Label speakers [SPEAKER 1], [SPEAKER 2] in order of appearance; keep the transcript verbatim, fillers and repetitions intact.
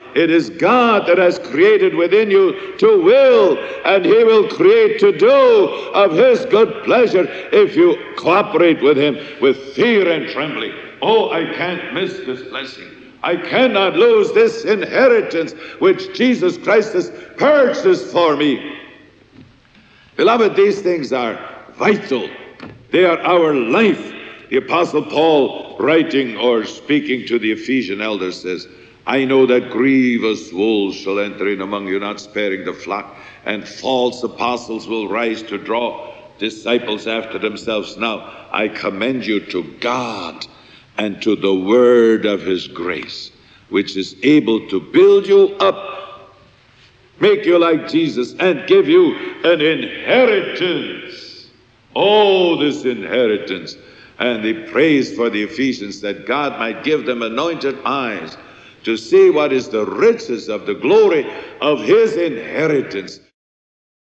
[SPEAKER 1] It is God that has created within you to will, and he will create to do of his good pleasure if you cooperate with him with fear and trembling. Oh, I can't miss this blessing. I cannot lose this inheritance which Jesus Christ has purchased for me. Beloved, these things are vital. They are our life. The Apostle Paul, writing or speaking to the Ephesian elders, says, I know that grievous wolves shall enter in among you, not sparing the flock, and false apostles will rise to draw disciples after themselves. Now, I commend you to God and to the word of his grace, which is able to build you up, make you like Jesus, and give you an inheritance. Oh, this inheritance. And they praised for the Ephesians that God might give them anointed eyes to see what is the riches of the glory of his inheritance